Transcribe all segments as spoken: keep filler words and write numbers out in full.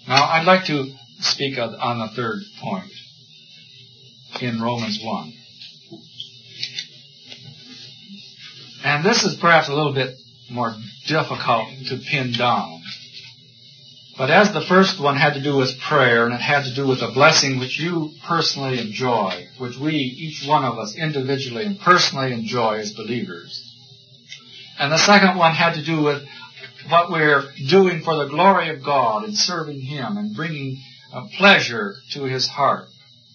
Now, I'd like to speak on the third point in Romans one. And this is perhaps a little bit more difficult to pin down. But as the first one had to do with prayer, and it had to do with a blessing which you personally enjoy, which we, each one of us, individually and personally enjoy as believers. And the second one had to do with what we're doing for the glory of God and serving Him and bringing uh, pleasure to His heart.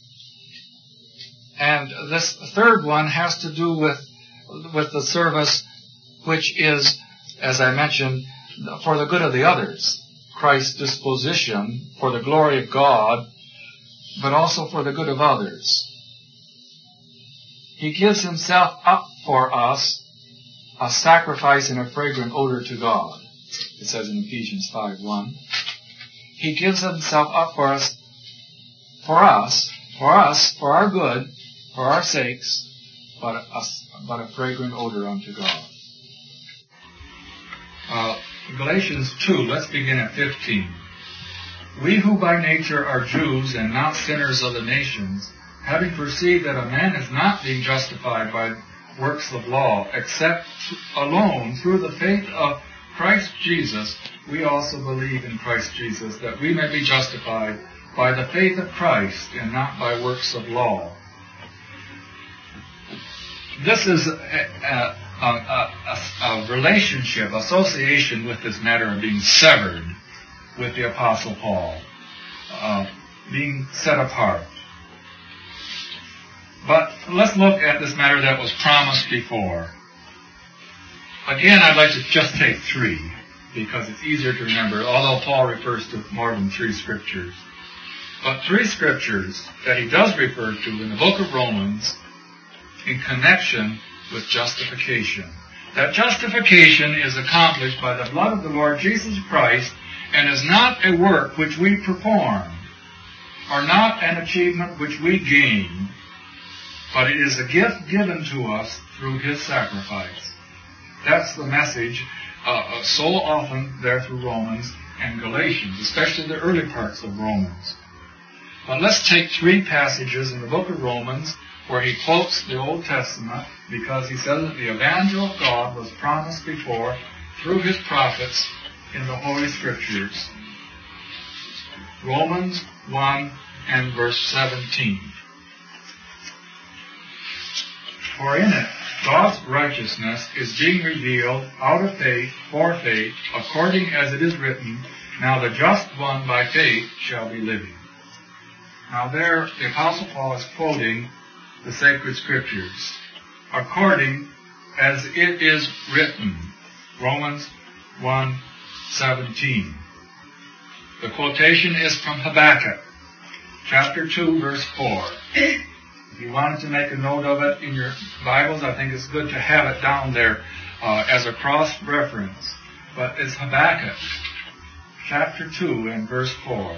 And this third one has to do with, with the service which is, as I mentioned, for the good of the others. Christ's disposition for the glory of God, but also for the good of others. He gives Himself up for us, a sacrifice and a fragrant odor to God. It says in Ephesians five one. He gives Himself up for us, for us, for us, for our good, for our sakes, but a, but a fragrant odor unto God. Uh, Galatians two, let's begin at fifteen. We who by nature are Jews and not sinners of the nations, having perceived that a man is not being justified by works of law, except alone through the faith of Christ Jesus, we also believe in Christ Jesus, that we may be justified by the faith of Christ and not by works of law. This is a, a, a, a, a relationship, association with this matter of being severed with the Apostle Paul, uh, being set apart. But let's look at this matter that was promised before. Again, I'd like to just take three, because it's easier to remember, although Paul refers to more than three scriptures. But three scriptures that he does refer to in the book of Romans in connection with justification. That justification is accomplished by the blood of the Lord Jesus Christ and is not a work which we perform, or not an achievement which we gain, but it is a gift given to us through His sacrifice. That's the message uh, so often there through Romans and Galatians, especially the early parts of Romans. But let's take three passages in the book of Romans where he quotes the Old Testament, because he says that the evangel of God was promised before through His prophets in the Holy Scriptures. Romans one and verse seventeen. For in it, God's righteousness is being revealed out of faith for faith, according as it is written, now the just one by faith shall be living. Now there, the Apostle Paul is quoting the sacred Scriptures, according as it is written. Romans one seventeen. The quotation is from Habakkuk, chapter two, verse four. If you wanted to make a note of it in your Bibles, I think it's good to have it down there uh, as a cross-reference. But it's Habakkuk, chapter two, and verse four.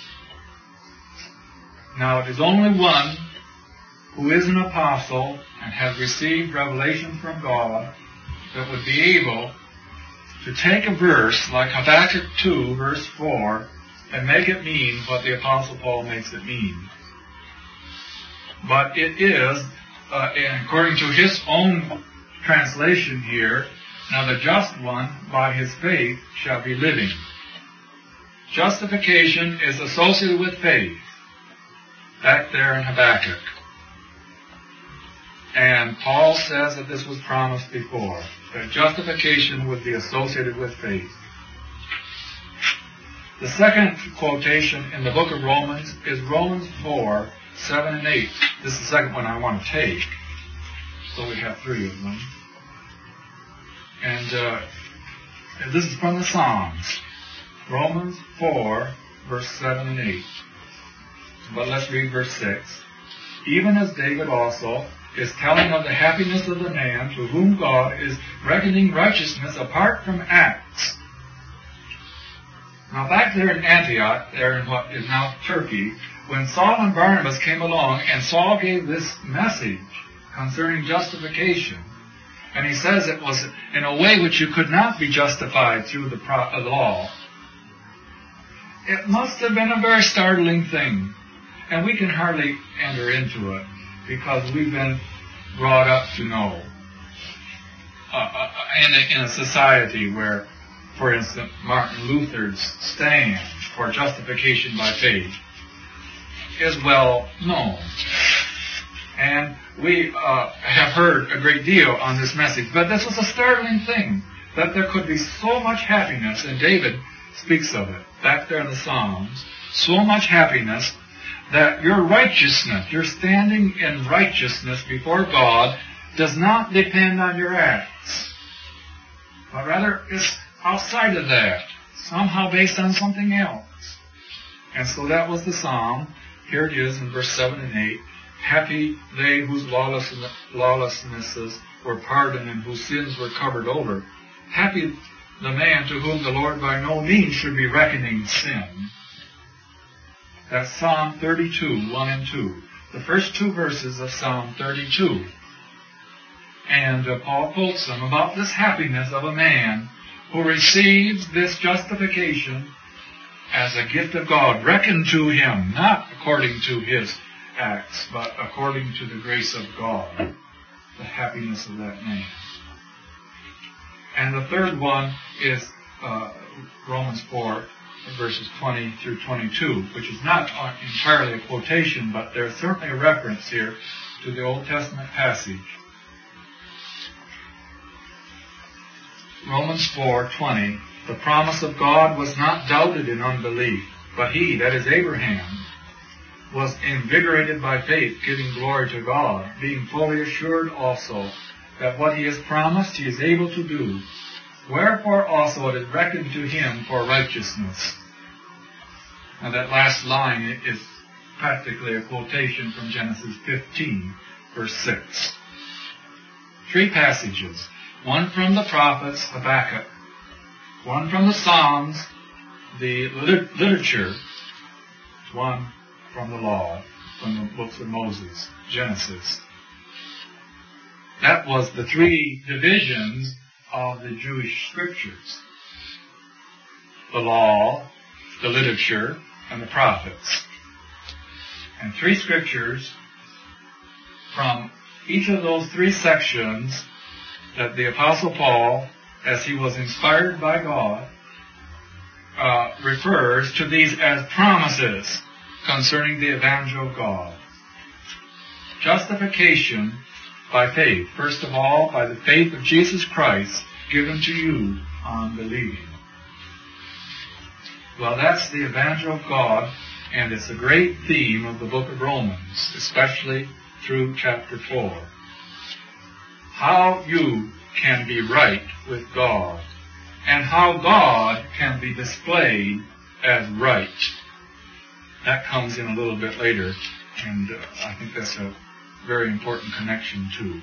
Now, it is only one who is an apostle and has received revelation from God that would be able to take a verse like Habakkuk two, verse four, and make it mean what the Apostle Paul makes it mean. But it is, uh, according to his own translation here, now the just one by his faith shall be living. Justification is associated with faith, back there in Habakkuk. And Paul says that this was promised before, that justification would be associated with faith. The second quotation in the book of Romans is Romans four, seven and eight. This is the second one I want to take. So we have three of them. And uh, this is from the Psalms. Romans four, verse seven and eight. But let's read verse six. Even as David also is telling of the happiness of the man to whom God is reckoning righteousness apart from acts. Now back there in Antioch, there in what is now Turkey, when Saul and Barnabas came along and Saul gave this message concerning justification, and he says it was in a way which you could not be justified through the law, it must have been a very startling thing. And we can hardly enter into it because we've been brought up to know. Uh, uh, in, a, in a society where, for instance, Martin Luther's stand for justification by faith is well known. And we uh, have heard a great deal on this message. But this was a startling thing, that there could be so much happiness, and David speaks of it back there in the Psalms, so much happiness that your righteousness, your standing in righteousness before God, does not depend on your acts, but rather is outside of that, somehow based on something else. And so that was the psalm. Here it is in verse seven and eight. Happy they whose lawlessnesses were pardoned and whose sins were covered over. Happy the man to whom the Lord by no means should be reckoning sin. That's Psalm thirty-two, one and two. The first two verses of Psalm thirty-two. And uh, Paul quotes them about this happiness of a man who receives this justification as a gift of God, reckoned to him, not according to his acts, but according to the grace of God, the happiness of that man. And the third one is uh, Romans four, verses twenty through twenty-two, which is not entirely a quotation, but there's certainly a reference here to the Old Testament passage. Romans four twenty, the promise of God was not doubted in unbelief, but he, that is Abraham, was invigorated by faith, giving glory to God, being fully assured also that what he has promised he is able to do. Wherefore also it is reckoned to him for righteousness. Now that last line is practically a quotation from Genesis fifteen, verse six. Three passages. One from the prophets, Habakkuk. One from the Psalms, the lit- literature. One from the law, from the books of Moses, Genesis. That was the three divisions of the Jewish scriptures. The law, the literature, and the prophets. And three scriptures from each of those three sections that the Apostle Paul, as he was inspired by God, uh, refers to these as promises concerning the evangel of God. Justification by faith. First of all, by the faith of Jesus Christ given to you on believing. Well, that's the evangel of God, and it's a great theme of the book of Romans, especially through chapter four. How you can be right with God, and how God can be displayed as right. That comes in a little bit later, and uh, I think that's a very important connection too.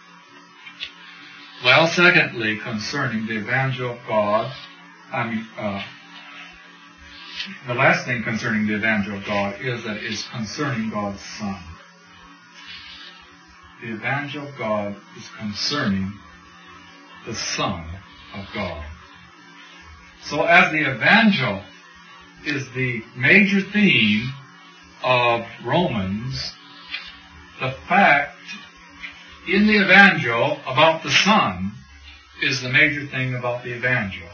Well, secondly, concerning the evangel of God, I mean, uh, the last thing concerning the evangel of God is that it's concerning God's Son. The evangel of God is concerning the Son of God. So as the evangel is the major theme of Romans, the fact in the evangel about the Son is the major thing about the evangel.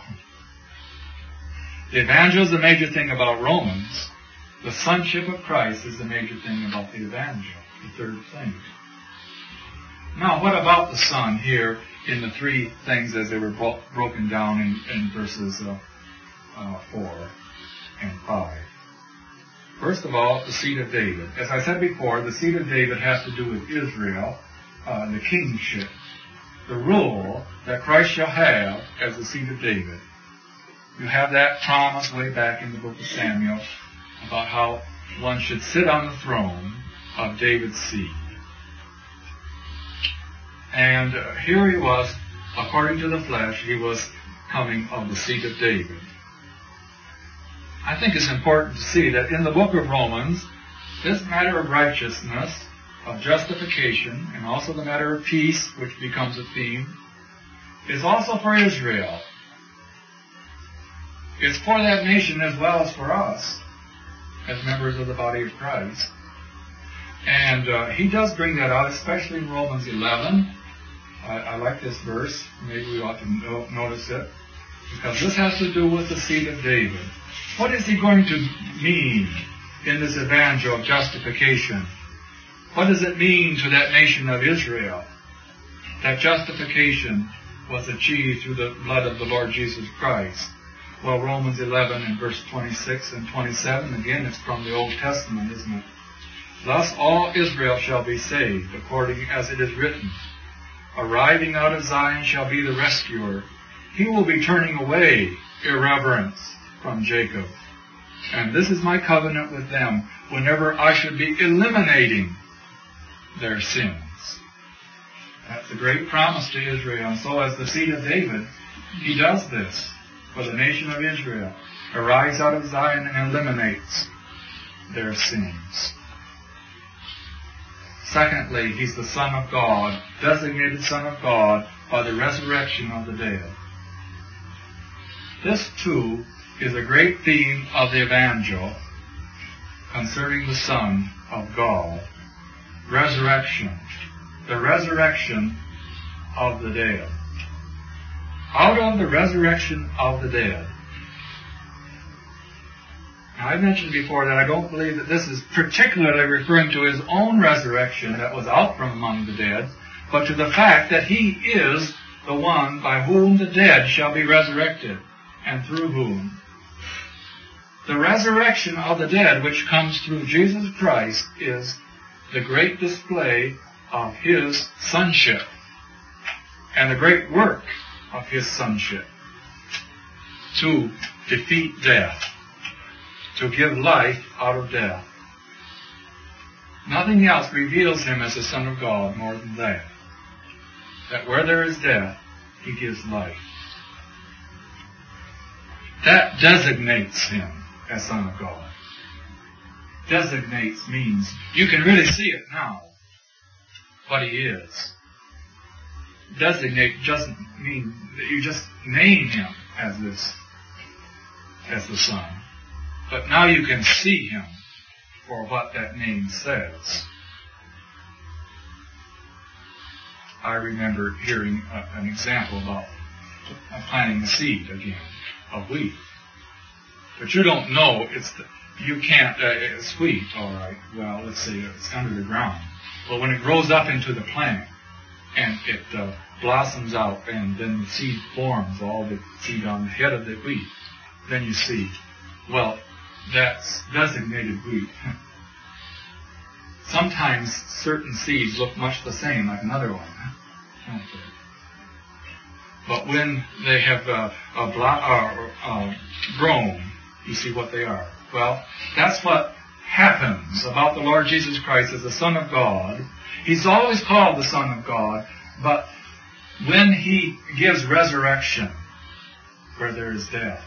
The evangel is the major thing about Romans. The sonship of Christ is the major thing about the evangel, the third thing. Now, what about the Son here in the three things as they were bro- broken down in, in verses uh, uh, four and five? First of all, the seed of David. As I said before, the seed of David has to do with Israel, uh, the kingship, the rule that Christ shall have as the seed of David. You have that promise way back in the book of Samuel about how one should sit on the throne of David's seed. And uh, here he was, according to the flesh, he was coming of the seed of David. I think it's important to see that in the book of Romans, this matter of righteousness, of justification, and also the matter of peace, which becomes a theme, is also for Israel. It's for that nation as well as for us, as members of the body of Christ. And uh, he does bring that out, especially in Romans eleven. I, I like this verse. Maybe we ought to no, notice it. Because this has to do with the seed of David. What is he going to mean in this evangel of justification? What does it mean to that nation of Israel that justification was achieved through the blood of the Lord Jesus Christ? Well, Romans eleven and verse twenty-six and twenty-seven, again, it's from the Old Testament, isn't it? Thus all Israel shall be saved, according as it is written. Arriving out of Zion shall be the rescuer. He will be turning away irreverence from Jacob. And this is my covenant with them, whenever I should be eliminating their sins. That's a great promise to Israel. And so as the seed of David, he does this for the nation of Israel. Arrives out of Zion and eliminates their sins. Secondly, he's the Son of God, designated Son of God by the resurrection of the dead. This, too, is a great theme of the Evangel concerning the Son of God. Resurrection. The resurrection of the dead. Out of the resurrection of the dead. Now, I mentioned before that I don't believe that this is particularly referring to his own resurrection that was out from among the dead, but to the fact that he is the one by whom the dead shall be resurrected, and through whom. The resurrection of the dead, which comes through Jesus Christ, is the great display of his sonship and the great work of his sonship to defeat death, to give life out of death. Nothing else reveals him as the Son of God more than that. That where there is death, he gives life. That designates him as Son of God. Designates means you can really see it now, what he is. Designate doesn't mean that you just name him as this, as the Son. But now you can see him for what that name says. I remember hearing a, an example about planting a seed again of wheat. But you don't know it's the, you can't, uh, it's wheat, all right. Well, let's say it's under the ground. But when it grows up into the plant and it uh, blossoms out and then the seed forms, all the seed on the head of the wheat, then you see, well, that's designated wheat. Sometimes certain seeds look much the same like another one, don't they? But when they have uh, uh, blo- uh, uh, grown, you see what they are. Well, that's what happens about the Lord Jesus Christ as the Son of God. He's always called the Son of God, but when he gives resurrection where there is death,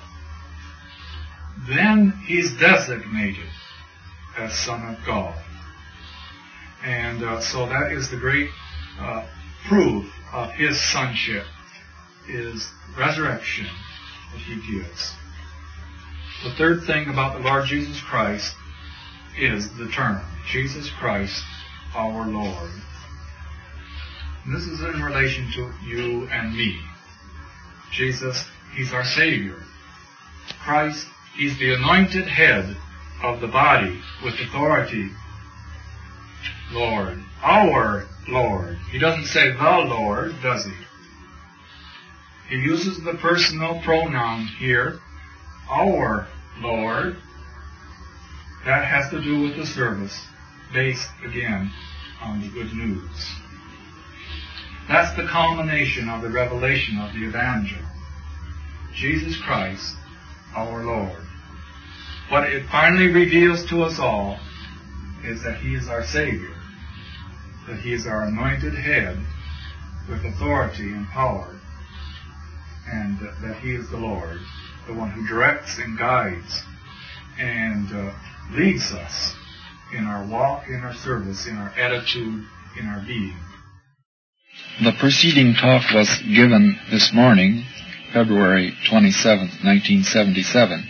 then he's designated as Son of God. And uh, so that is the great uh, proof of his sonship, is resurrection that he gives. The third thing about the Lord Jesus Christ is the term, Jesus Christ our Lord. And this is in relation to you and me. Jesus, he's our Savior. Christ, he's the anointed head of the body with authority. Lord, our Lord. He doesn't say the Lord, does he? He uses the personal pronoun here, our Lord. That has to do with the service, based, again, on the good news. That's the culmination of the revelation of the Evangel. Jesus Christ, our Lord. What it finally reveals to us all is that he is our Savior, that he is our anointed head with authority and power, and that he is the Lord, the one who directs and guides and uh, leads us in our walk, in our service, in our attitude, in our being. The preceding talk was given this morning February twenty-seventh, nineteen seventy-seven.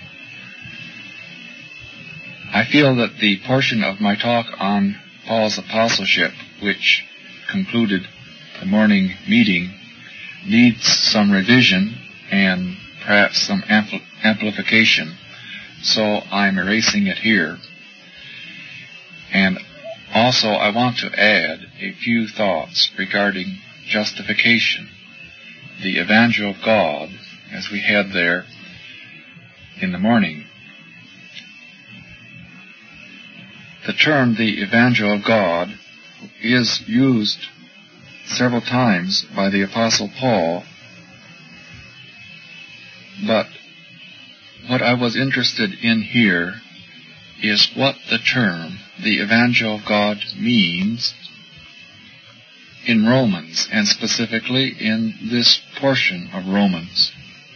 I feel that the portion of my talk on Paul's apostleship, which concluded the morning meeting, needs some revision and perhaps some ampl- amplification, so I'm erasing it here. And also I want to add a few thoughts regarding justification, the Evangel of God, as we had there in the morning. The term, the Evangel of God, is used several times by the Apostle Paul, but what I was interested in here is what the term, the Evangel of God, means in Romans, and specifically in this portion of Romans.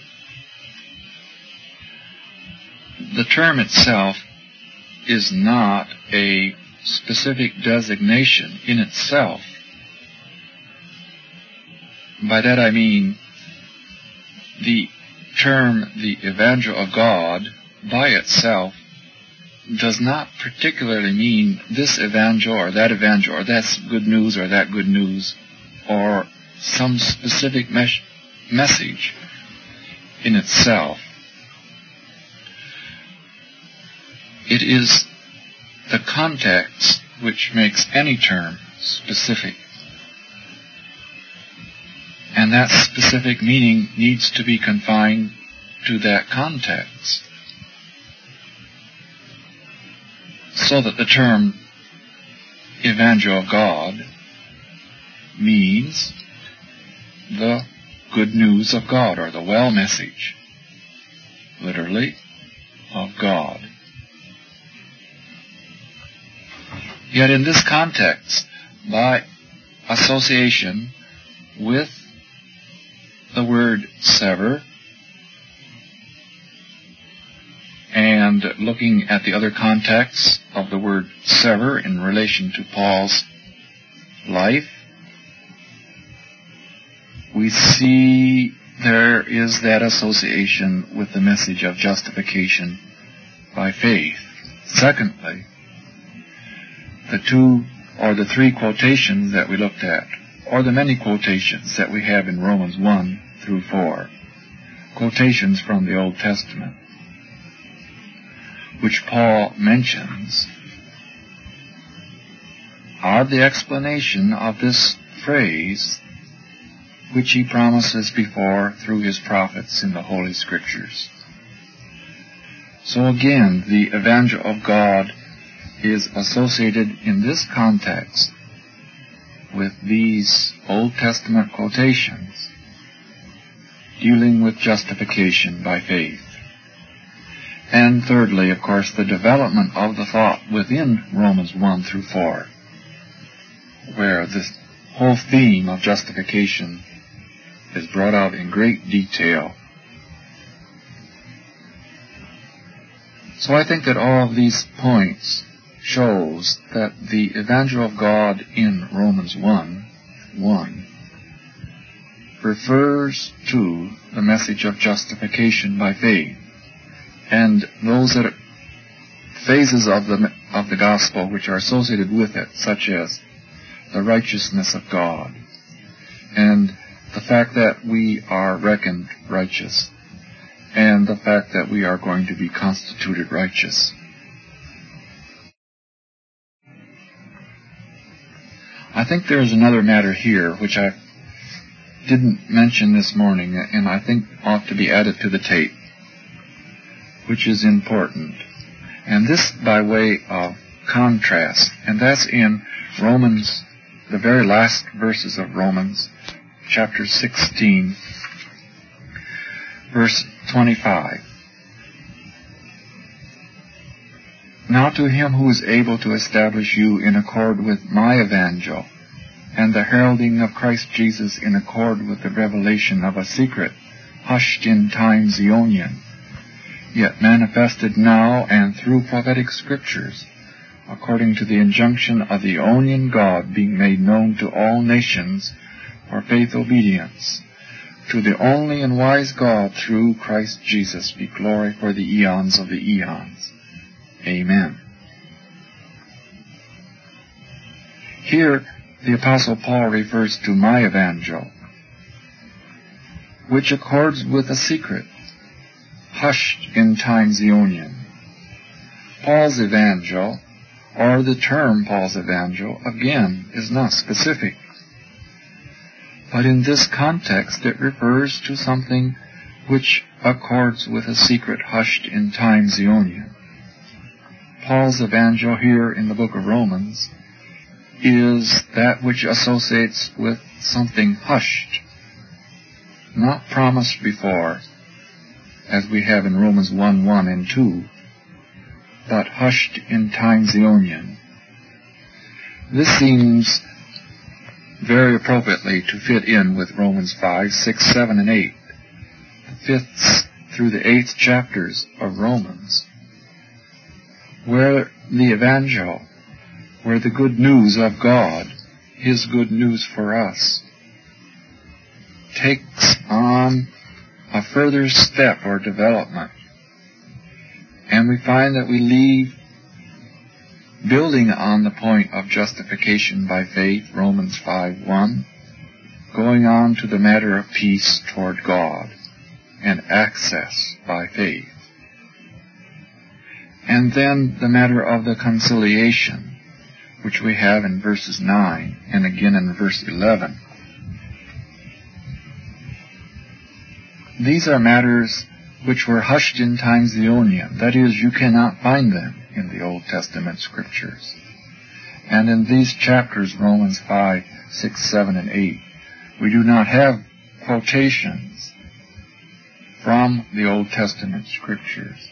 The term itself is not a specific designation in itself. By that I mean the term, the Evangel of God, by itself does not particularly mean this evangel or that evangel or that's good news or that good news or some specific mes- message in itself. It is the context which makes any term specific. And that specific meaning needs to be confined to that context, so that the term Evangel of God means the good news of God, or the well message, literally, of God. Yet in this context, by association with the word sever, and looking at the other contexts of the word sever in relation to Paul's life, we see there is that association with the message of justification by faith. Secondly, the two or the three quotations that we looked at, or the many quotations that we have in Romans one through four, quotations from the Old Testament, which Paul mentions, are the explanation of this phrase which he promises before through his prophets in the Holy Scriptures. So again, the Evangel of God is associated in this context with these Old Testament quotations dealing with justification by faith. And thirdly, of course, the development of the thought within Romans one through four, where this whole theme of justification is brought out in great detail. So I think that all of these points shows that the Evangel of God in Romans one, one refers to the message of justification by faith, and those that are phases of the of the gospel which are associated with it, such as the righteousness of God, and the fact that we are reckoned righteous, and the fact that we are going to be constituted righteous. I think there is another matter here which I didn't mention this morning, and I think ought to be added to the tape, which is important. And this by way of contrast, and that's in Romans, the very last verses of Romans, chapter sixteen, verse twenty-five. Now to him who is able to establish you in accord with my evangel, and the heralding of Christ Jesus in accord with the revelation of a secret, hushed in times aeonian, yet manifested now and through prophetic scriptures, according to the injunction of the Aeonian God being made known to all nations for faith obedience, to the only and wise God through Christ Jesus be glory for the eons of the eons. Amen. Here, the Apostle Paul refers to my evangel, which accords with a secret, hushed in times Ionian. Paul's evangel, or the term Paul's evangel, again, is not specific. But in this context, it refers to something which accords with a secret hushed in times Ionian. Paul's evangel here in the book of Romans is that which associates with something hushed, not promised before, as we have in Romans one, one and two, but hushed in times Ionian. This seems very appropriately to fit in with Romans five, six, seven, and eight, the fifth through the eighth chapters of Romans, where the evangel, where the good news of God, His good news for us, takes on a further step or development. And we find that we leave, building on the point of justification by faith, Romans five, one, going on to the matter of peace toward God and access by faith. And then the matter of the conciliation, which we have in verses nine and again in verse eleven. These are matters which were hushed in times Ionian. That is, you cannot find them in the Old Testament Scriptures. And in these chapters, Romans five, six, seven, and eight, we do not have quotations from the Old Testament Scriptures.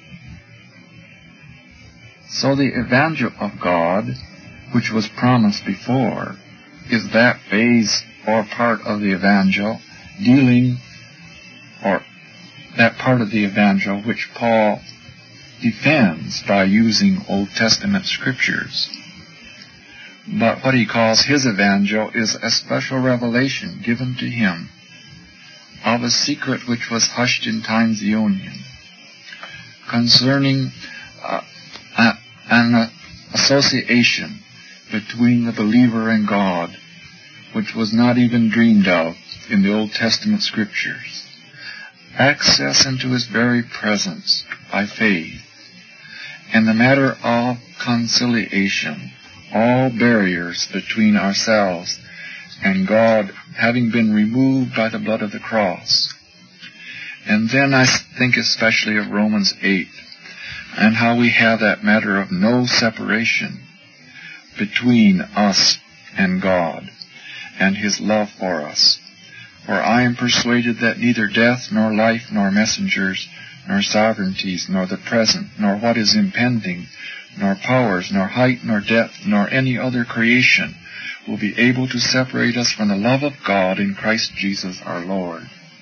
So the evangel of God, which was promised before, is that phase or part of the evangel dealing, or that part of the evangel which Paul defends by using Old Testament Scriptures. But what he calls his evangel is a special revelation given to him of a secret which was hushed in times Ionian, concerning uh, a, an uh, association between the believer and God, which was not even dreamed of in the Old Testament Scriptures. Access into His very presence by faith, and the matter of conciliation, all barriers between ourselves and God having been removed by the blood of the cross. And then I think especially of Romans eight, and how we have that matter of no separation between us and God, and His love for us. For I am persuaded that neither death, nor life, nor messengers, nor sovereignties, nor the present, nor what is impending, nor powers, nor height, nor depth, nor any other creation will be able to separate us from the love of God in Christ Jesus our Lord.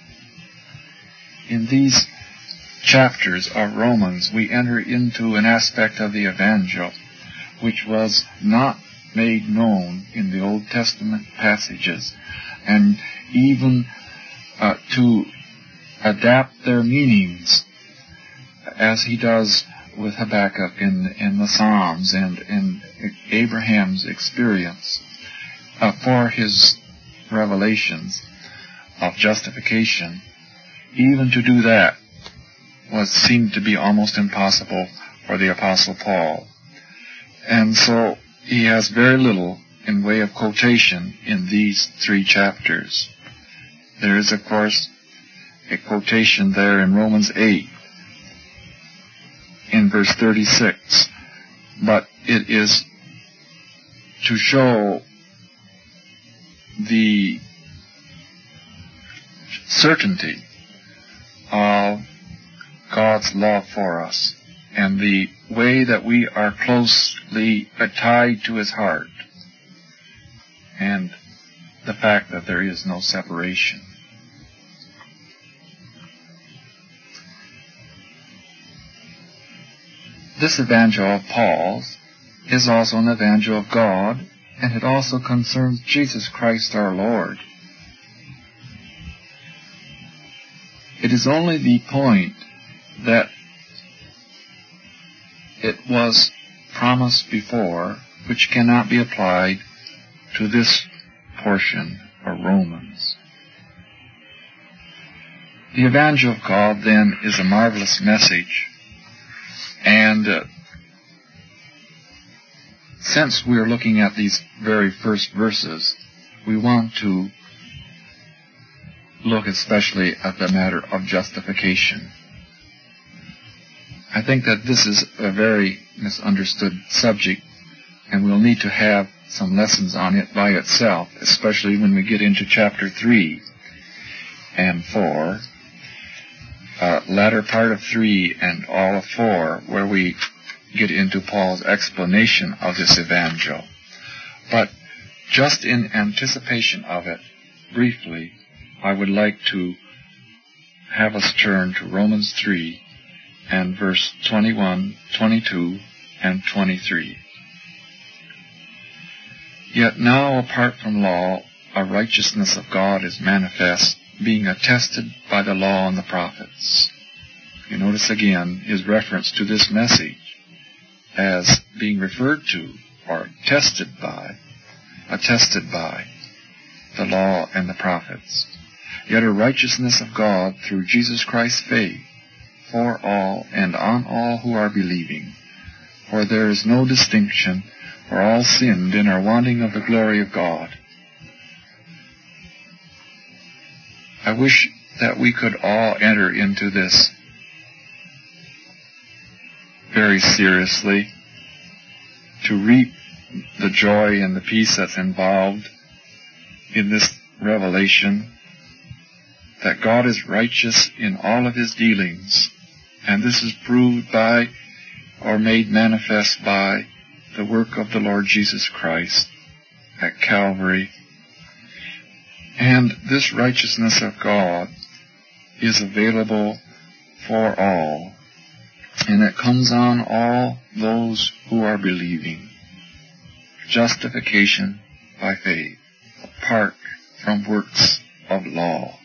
In these chapters of Romans, we enter into an aspect of the evangel which was not made known in the Old Testament passages, and even uh, to adapt their meanings, as he does with Habakkuk in, in the Psalms and in Abraham's experience, uh, for his revelations of justification. Even to do that was seemed to be almost impossible for the Apostle Paul. And so he has very little in way of quotation in these three chapters. There is, of course, a quotation there in Romans eight, in verse thirty-six, but it is to show the certainty of God's love for us and the way that we are closely tied to His heart, and the fact that there is no separation. This evangel of Paul's is also an evangel of God, and it also concerns Jesus Christ our Lord. It is only the point that it was promised before which cannot be applied to this portion, or Romans. The Evangel of God, then, is a marvelous message, and uh, since we're looking at these very first verses, we want to look especially at the matter of justification. I think that this is a very misunderstood subject, and we'll need to have some lessons on it by itself, especially when we get into chapter three and four, uh, latter part of three and all of four, where we get into Paul's explanation of this evangel. But just in anticipation of it, briefly, I would like to have us turn to Romans three and verse twenty-one, twenty-two, and twenty-three. Yet now, apart from law, a righteousness of God is manifest, being attested by the law and the prophets. You notice again his reference to this message as being referred to, or tested by, attested by, the law and the prophets. Yet a righteousness of God through Jesus Christ's faith, for all and on all who are believing. For there is no distinction, for all sinned and are wanting of the glory of God. I wish that we could all enter into this very seriously, to reap the joy and the peace that's involved in this revelation, that God is righteous in all of his dealings, and this is proved by, or made manifest by, the work of the Lord Jesus Christ at Calvary. And this righteousness of God is available for all, and it comes on all those who are believing. Justification by faith, apart from works of law.